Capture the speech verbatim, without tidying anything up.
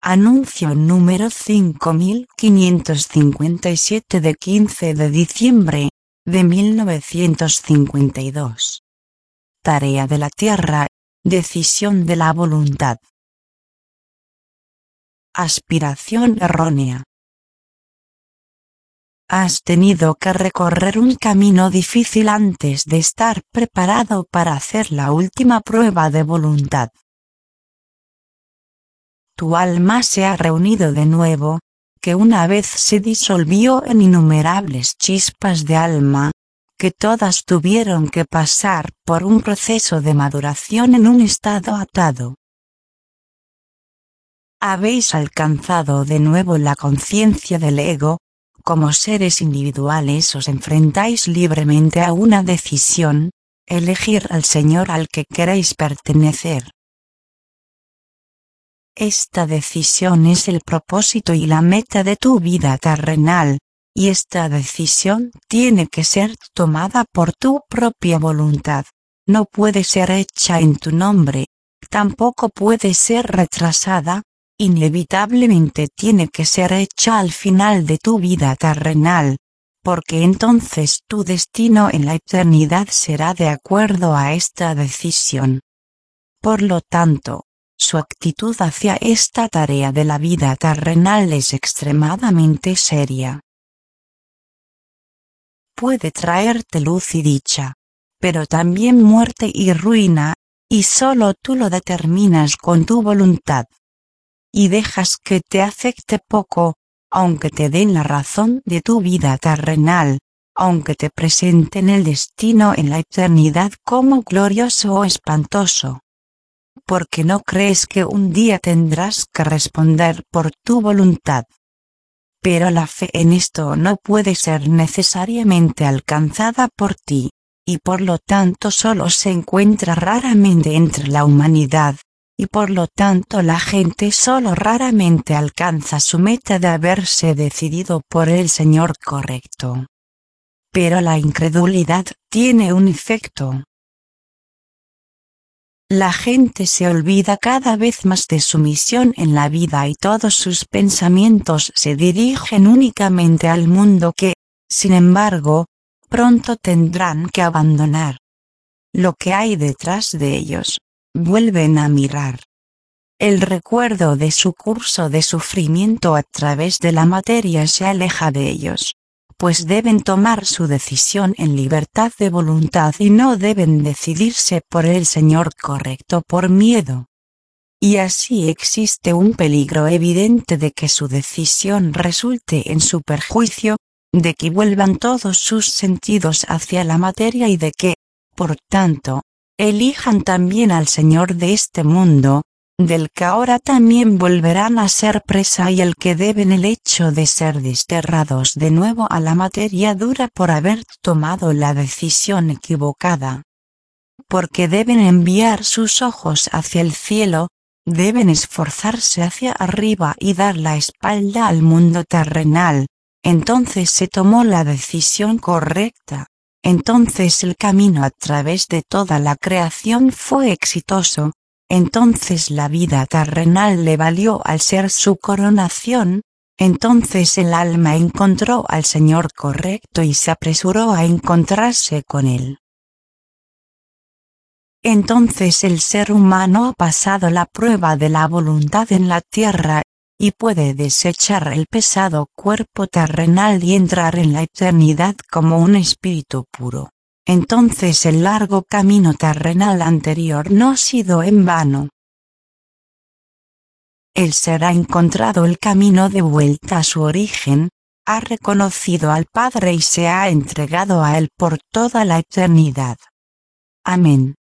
Anuncio número cinco mil quinientos cincuenta y siete de quince de diciembre de mil novecientos cincuenta y dos. Tarea de la Tierra, decisión de la voluntad. Aspiración errónea. Has tenido que recorrer un camino difícil antes de estar preparado para hacer la última prueba de voluntad. Tu alma se ha reunido de nuevo, que una vez se disolvió en innumerables chispas de alma, que todas tuvieron que pasar por un proceso de maduración en un estado atado. Habéis alcanzado de nuevo la conciencia del ego. Como seres individuales os enfrentáis libremente a una decisión: elegir al Señor al que queréis pertenecer. Esta decisión es el propósito y la meta de tu vida terrenal, y esta decisión tiene que ser tomada por tu propia voluntad. No puede ser hecha en tu nombre, tampoco puede ser retrasada. Inevitablemente tiene que ser hecha al final de tu vida terrenal, porque entonces tu destino en la eternidad será de acuerdo a esta decisión. Por lo tanto, su actitud hacia esta tarea de la vida terrenal es extremadamente seria. Puede traerte luz y dicha, pero también muerte y ruina, y solo tú lo determinas con tu voluntad. Y dejas que te afecte poco, aunque te den la razón de tu vida terrenal, aunque te presenten el destino en la eternidad como glorioso o espantoso. Porque no crees que un día tendrás que responder por tu voluntad. Pero la fe en esto no puede ser necesariamente alcanzada por ti, y por lo tanto solo se encuentra raramente entre la humanidad. Y por lo tanto la gente solo raramente alcanza su meta de haberse decidido por el Señor correcto. Pero la incredulidad tiene un efecto. La gente se olvida cada vez más de su misión en la vida y todos sus pensamientos se dirigen únicamente al mundo que, sin embargo, pronto tendrán que abandonar. Lo que hay detrás de ellos. Vuelven a mirar. El recuerdo de su curso de sufrimiento a través de la materia se aleja de ellos, pues deben tomar su decisión en libertad de voluntad y no deben decidirse por el Señor correcto por miedo. Y así existe un peligro evidente de que su decisión resulte en su perjuicio, de que vuelvan todos sus sentidos hacia la materia y de que, por tanto, elijan también al Señor de este mundo, del que ahora también volverán a ser presa y al que deben el hecho de ser desterrados de nuevo a la materia dura por haber tomado la decisión equivocada. Porque deben enviar sus ojos hacia el cielo, deben esforzarse hacia arriba y dar la espalda al mundo terrenal. Entonces se tomó la decisión correcta. Entonces el camino a través de toda la creación fue exitoso, entonces la vida terrenal le valió al ser su coronación, entonces el alma encontró al Señor correcto y se apresuró a encontrarse con él. Entonces el ser humano ha pasado la prueba de la voluntad en la tierra, y puede desechar el pesado cuerpo terrenal y entrar en la eternidad como un espíritu puro. Entonces el largo camino terrenal anterior no ha sido en vano. El ser ha encontrado el camino de vuelta a su origen, ha reconocido al Padre y se ha entregado a Él por toda la eternidad. Amén.